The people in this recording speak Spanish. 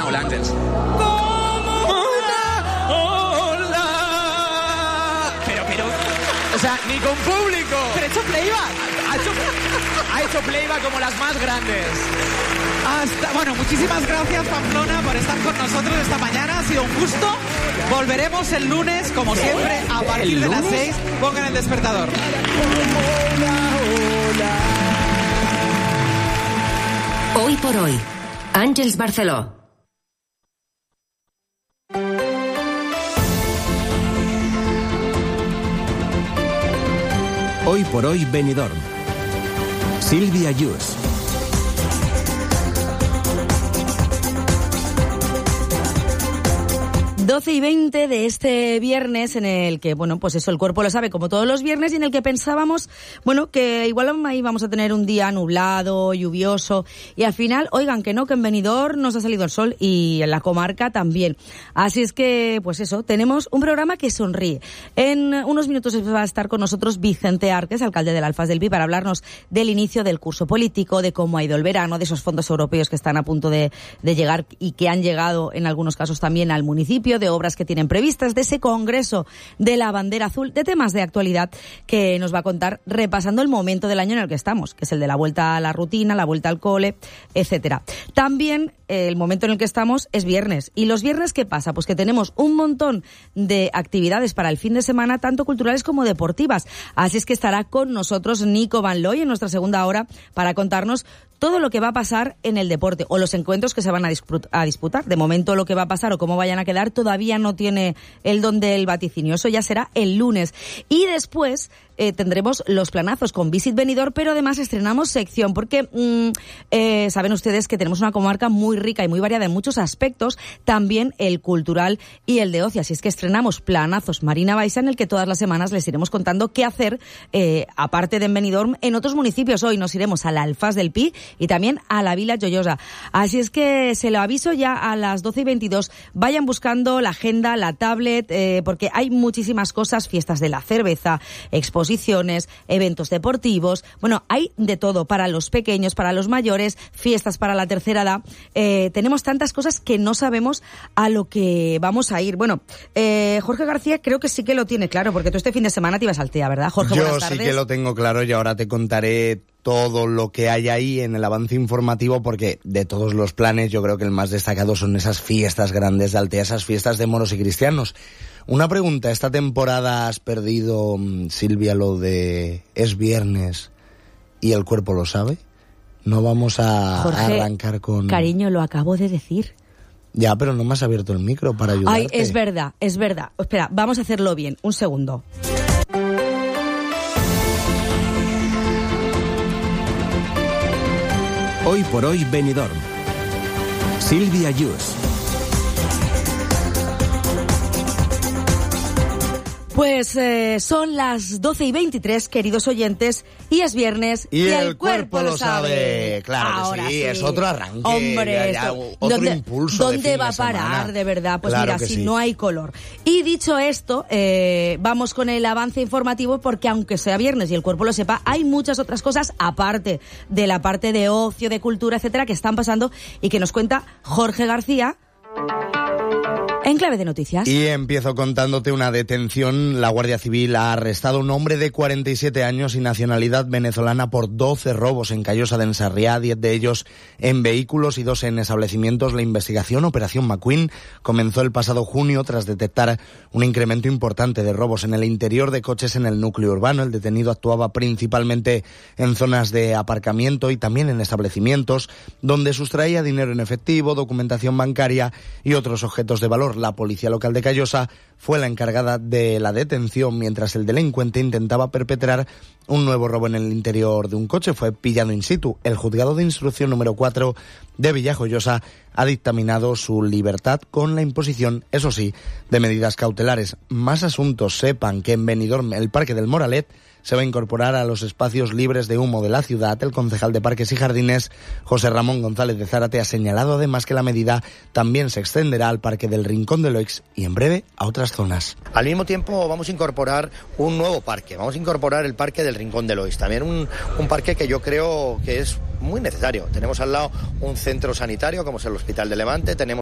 Hola, Ángels. Pero, o sea, ni con público. ¿Pero he hecho playback? Ha hecho playback como las más grandes. Bueno, muchísimas gracias, Pamplona, por estar con nosotros esta mañana. Ha sido un gusto. Volveremos el lunes, como siempre, a partir de las 6. Pongan el despertador. Hoy por hoy, Àngels Barceló. Hoy por hoy, Benidorm. Sílvia Yus. Doce y 20 de este viernes en el que, bueno, pues eso, el cuerpo lo sabe como todos los viernes y en el que pensábamos, bueno, que igual ahí vamos a tener un día nublado, lluvioso y al final, oigan, que no, que en Benidorm nos ha salido el sol y en la comarca también. Así es que, pues eso, tenemos un programa que sonríe. En unos minutos va a estar con nosotros Vicente Arques, alcalde del Alfaz del Pi, para hablarnos del inicio del curso político, de cómo ha ido el verano, de esos fondos europeos que están a punto de llegar y que han llegado en algunos casos también al municipio, de obras que tienen previstas, de ese congreso de la bandera azul, de temas de actualidad que nos va a contar repasando el momento del año en el que estamos, que es el de la vuelta a la rutina, la vuelta al cole, etcétera. También el momento en el que estamos es viernes. ¿Y los viernes qué pasa? Pues que tenemos un montón de actividades para el fin de semana, tanto culturales como deportivas. Así es que estará con nosotros Nico Van Looy en nuestra segunda hora para contarnos todo lo que va a pasar en el deporte o los encuentros que se van a disputar. De momento lo que va a pasar o cómo vayan a quedar todavía no tiene el don del vaticinio. Eso ya será el lunes. Y después tendremos los planazos con Visit Benidorm, pero además estrenamos sección porque saben ustedes que tenemos una comarca muy rica y muy variada en muchos aspectos, también el cultural y el de ocio. Así es que estrenamos planazos Marina Baixa, en el que todas las semanas les iremos contando qué hacer, aparte de en Benidorm, en otros municipios. Hoy nos iremos al Alfaz del Pi y también a la Vila Joiosa. Así es que se lo aviso ya a las 12:22. Vayan buscando la agenda, la tablet, porque hay muchísimas cosas, fiestas de la cerveza, exposiciones, eventos deportivos. Bueno, hay de todo para los pequeños, para los mayores, fiestas para la tercera edad. Tenemos tantas cosas que no sabemos a lo que vamos a ir. Bueno, Jorge García creo que sí que lo tiene claro, porque tú este fin de semana te ibas al TEA, ¿verdad, Jorge? Yo sí que lo tengo claro y ahora te contaré todo lo que hay ahí en el avance informativo, porque de todos los planes yo creo que el más destacado son esas fiestas grandes de Altea, esas fiestas de moros y cristianos. Una pregunta, ¿esta temporada has perdido, Silvia, lo de es viernes y el cuerpo lo sabe? No vamos a arrancar con... Cariño, lo acabo de decir. Ya, pero no me has abierto el micro para ayudarte. Ay, es verdad. Espera, vamos a hacerlo bien. Un segundo. Hoy por hoy, Benidorm. Sílvia Yus. Pues son las 12:23, queridos oyentes, y es viernes y el cuerpo lo sabe. Claro ahora que sí, es otro arranque. Hombre, otro impulso. ¿Dónde va a parar, de verdad? Pues claro, mira, si sí. no hay color. Y dicho esto, vamos con el avance informativo, porque aunque sea viernes y el cuerpo lo sepa, hay muchas otras cosas, aparte de la parte de ocio, de cultura, etcétera, que están pasando y que nos cuenta Jorge García en Clave de Noticias. Y empiezo contándote una detención. La Guardia Civil ha arrestado a un hombre de 47 años y nacionalidad venezolana por 12 robos en Callosa de Ensarriá, 10 de ellos en vehículos y 2 en establecimientos. La investigación, Operación McQueen, comenzó el pasado junio tras detectar un incremento importante de robos en el interior de coches en el núcleo urbano. El detenido actuaba principalmente en zonas de aparcamiento y también en establecimientos donde sustraía dinero en efectivo, documentación bancaria y otros objetos de valor. La policía local de Callosa fue la encargada de la detención mientras el delincuente intentaba perpetrar un nuevo robo en el interior de un coche. Fue pillado in situ. El juzgado de instrucción número 4 de Villajoyosa ha dictaminado su libertad con la imposición, eso sí, de medidas cautelares. Más asuntos. Sepan que en Benidorm el Parque del Moralet se va a incorporar a los espacios libres de humo de la ciudad. El concejal de Parques y Jardines, José Ramón González de Zárate, ha señalado además que la medida también se extenderá al Parque del Rincón de Loix y en breve a otras zonas. Al mismo tiempo vamos a incorporar un nuevo parque, vamos a incorporar el Parque del Rincón de Loix, también un parque que yo creo que es muy necesario. Tenemos al lado un centro sanitario como es el Hospital de Levante, tenemos